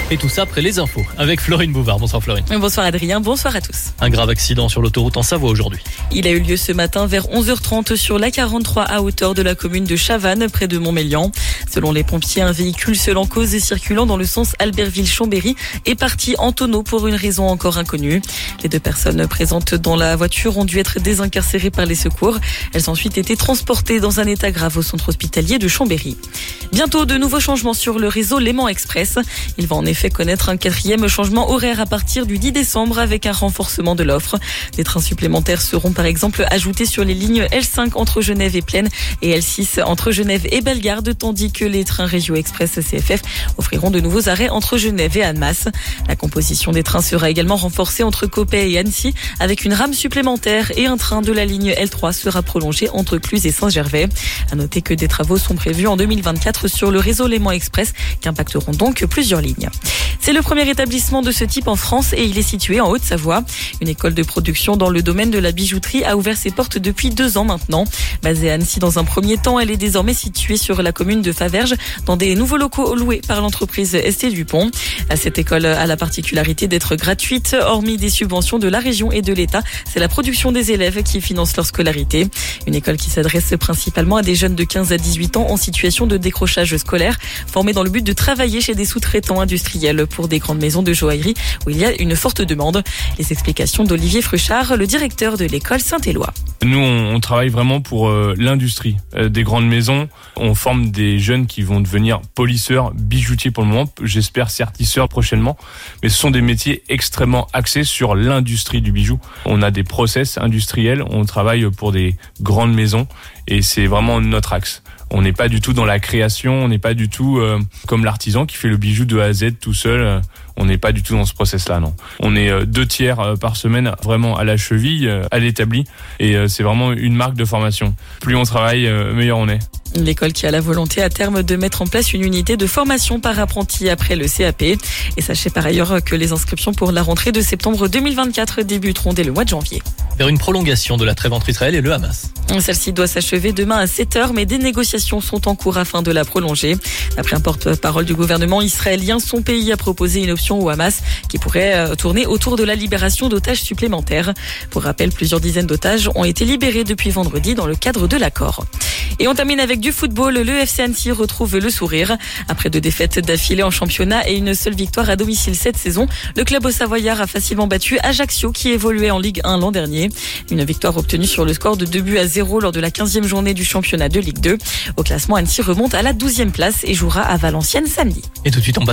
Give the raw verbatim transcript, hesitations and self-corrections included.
Et tout ça après les infos avec Florine Bouvard. Bonsoir Florine. Bonsoir Adrien, bonsoir à tous. Un grave accident sur l'autoroute en Savoie aujourd'hui. Il a eu lieu ce matin vers onze heures trente sur l'A quarante-trois à hauteur de la commune de Chavannes, près de Montmélian. Selon les pompiers, un véhicule seul en cause et circulant dans le sens Albertville-Chambéry est parti en tonneau pour une raison encore inconnue. Les deux personnes présentes dans la voiture ont dû être désincarcérées par les secours. Elles ont ensuite été transportées dans un état grave au centre hospitalier de Chambéry. Bientôt, de nouveaux changements sur le réseau Léman Express. Il va en effet connaître un quatrième changement horaire à partir du dix décembre avec un renforcement de l'offre. Des trains supplémentaires seront par exemple ajoutés sur les lignes L cinq entre Genève et Plaine et L six entre Genève et Bellegarde, tandis que les trains Régio Express C F F offriront de nouveaux arrêts entre Genève et Annemasse. La composition des trains sera également renforcée entre Coppet et Annecy avec une rame supplémentaire et un train de la ligne L trois sera prolongé entre Cluse et Saint-Gervais. À noter que des travaux sont prévus en deux mille vingt-quatre sur le réseau Léman Express qui impacteront donc plusieurs lignes. C'est le premier établissement de ce type en France et il est situé en Haute-Savoie. Une école de production dans le domaine de la bijouterie a ouvert ses portes depuis deux ans maintenant. Basée à Annecy dans un premier temps, elle est désormais située sur la commune de Faverges dans des nouveaux locaux loués par l'entreprise Esté Dupont. Cette école a la particularité d'être gratuite, hormis des subventions de la région et de l'État. C'est la production des élèves qui finance leur scolarité. Une école qui s'adresse principalement à des jeunes de quinze à dix-huit ans en situation de décrochage scolaire, formés dans le but de travailler chez des sous-traitants industriels pour des grandes maisons de joaillerie où il y a une forte demande. Les explications d'Olivier Fruchard, le directeur de l'école Saint-Éloi. Nous, on, on travaille vraiment pour euh, l'industrie euh, des grandes maisons. On forme des jeunes qui vont devenir polisseurs, bijoutiers pour le moment, j'espère sertisseurs prochainement. Mais ce sont des métiers extrêmement axés sur l'industrie du bijou. On a des process industriels, on travaille pour des grandes maisons et c'est vraiment notre axe. On n'est pas du tout dans la création, on n'est pas du tout euh, comme l'artisan qui fait le bijou de A à Z tout seul. Euh, on n'est pas du tout dans ce process-là, non. On est euh, deux tiers euh, par semaine vraiment à la cheville, euh, à l'établi, et euh, c'est vraiment une marque de formation. Plus on travaille, euh, meilleur on est. L'école qui a la volonté à terme de mettre en place une unité de formation par apprenti après le C A P. Et sachez par ailleurs que les inscriptions pour la rentrée de septembre deux mille vingt-quatre débuteront dès le mois de janvier. Vers une prolongation de la trêve entre Israël et le Hamas. Celle-ci doit s'achever demain à sept heures, mais des négociations sont en cours afin de la prolonger. D'après un porte-parole du gouvernement israélien, son pays a proposé une option au Hamas qui pourrait tourner autour de la libération d'otages supplémentaires. Pour rappel, plusieurs dizaines d'otages ont été libérés depuis vendredi dans le cadre de l'accord. Et on termine avec du football. Le F C Annecy retrouve le sourire. Après deux défaites d'affilée en championnat et une seule victoire à domicile cette saison, le club savoyard a facilement battu Ajaccio qui évoluait en Ligue un l'an dernier. Une victoire obtenue sur le score de deux buts à zéro lors de la quinzième journée du championnat de Ligue deux. Au classement, Annecy remonte à la douzième place et jouera à Valenciennes samedi. Et tout de suite, on passe